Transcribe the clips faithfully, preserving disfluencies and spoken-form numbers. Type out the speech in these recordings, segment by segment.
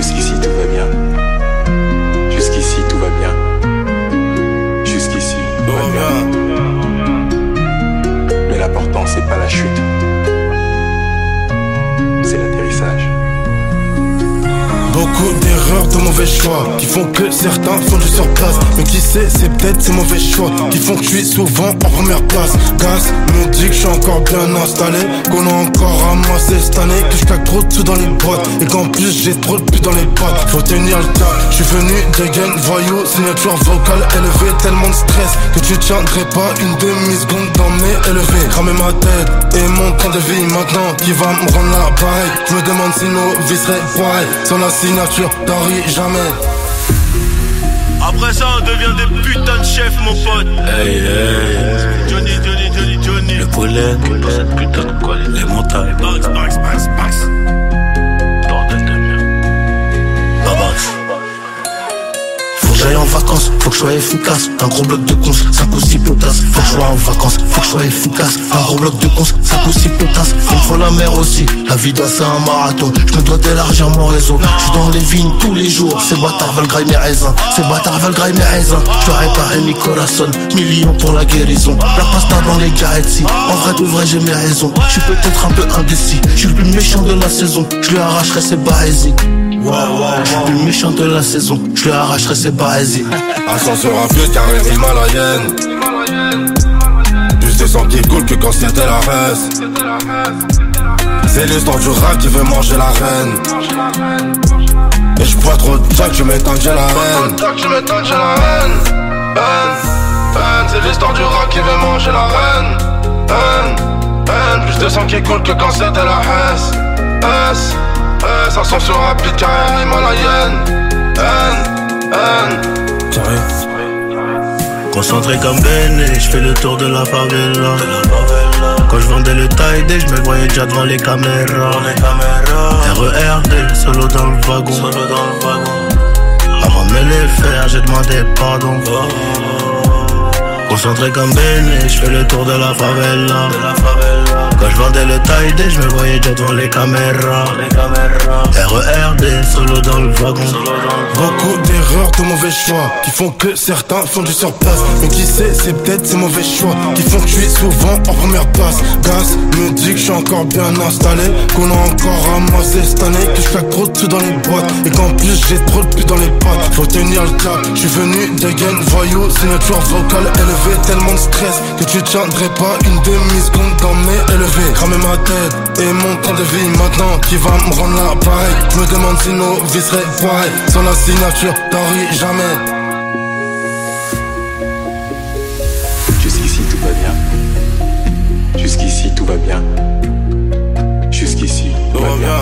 Jusqu'ici tout va bien. Jusqu'ici tout va bien. Jusqu'ici tout va bien. Mais l'important c'est pas la chute, c'est l'atterrissage. Beaucoup d'erreurs, de mauvais choix qui font que certains font du surplace. Mais qui sait, c'est peut-être ces mauvais choix qui font que je suis souvent en première place. Gas me dit que je suis encore bien installé, qu'on a encore ramassé cette année, que je claque trop de sous dans les boîtes et qu'en plus j'ai trop de pute dans les pattes. Faut tenir le cap, je suis venu dégaine, voyou, signature vocale élevée, tellement de stress que tu tiendrais pas une demi-seconde dans mes élevés. Cramer ma tête et mon train de vie maintenant qui va me rendre l'appareil. Je me demande si nos vies seraient pareilles sans la signature d'Henri jamais. Après ça on devient des putains de chefs mon pote. Hey hey Johnny, Johnny, Johnny, Johnny. Le pollen, pour cette putain de quoi, les montagnes. Bax, bax, bax, bax. Bordel de merde. Babax. Faut que j'aille en vacances, faut que je sois efficace. Un gros bloc de cons, cinq ou six potasses. Faut que je sois en vacances, faut que je sois efficace. Un gros bloc de cons, cinq ou six potasses. Il me faut la mer aussi, la vie d'un c'est un marathon. Je me dois d'élargir mon réseau. Je suis dans les vignes tous les jours. Ces bâtards veulent grailler mes raisins. Ces bâtards veulent grailler mes raisins. Je dois réparer mes corazones, millions pour la guérison. La pasta dans les garettes. En vrai de vrai j'ai mes raisons. Je suis peut-être un peu indécis. Je suis le plus méchant de la saison. Je lui arracherai ses barésies. Wow, wow, wow. Je suis le plus méchant de la saison. Je lui arracherai ses barésies. Ascension rapide car elle est himalayenne. Plus de sang qui coule que quand c'était la reste. C'est l'histoire du rat qui veut manger la reine. Et je bois trop de jack, je m'étonne que j'ai la haine. Je m'étonne que j'ai la haine. Haine, haine, c'est l'histoire du rat qui veut manger la reine. Haine, haine, plus de sang qui coule que quand c'était la hesse. Hesse, hesse, ascension rapide car elle est himalayenne. Haine, haine. Concentré comme Ben et je fais le tour de la favela. Quand je vendais le taille-dé, je me voyais déjà devant les caméras. R E R D, solo dans le wagon. Avant de me les faire, j'ai demandé pardon. Concentré comme Ben et je fais le tour de la favela. Quand je vendais le taille-dé, je me voyais déjà devant les caméras. R E R D, solo dans le wagon. Beaucoup d'erreurs, de mauvais choix qui font que certains font du surplace. Mais qui sait, c'est peut-être ces mauvais choix qui font que je suis souvent en première place. Gas me dit que je suis encore bien installé, qu'on a encore ramassé cette année, que je claque trop de sous dans les boîtes et qu'en plus j'ai trop de pute dans les pattes. Faut tenir le cap, je suis venu dégaine, voyou, signature vocale élevée, tellement de stress que tu tiendrais pas une demi-seconde dans mes élevés. Cramer ma tête et mon temps de vie maintenant qui va me rendre l'appareil. Je me demande si nos vies seraient pareilles sans la signature d'Henri jamais. Jusqu'ici tout va bien. Jusqu'ici tout va bien. Jusqu'ici tout va bien.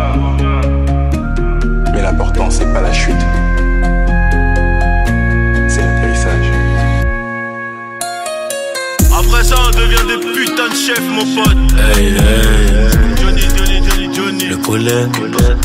Mais l'important c'est pas la chute, c'est l'atterrissage. Après ça on devient des putains de chefs mon pote. Hey hey Johnny, Johnny, Johnny, Johnny. Le pollen,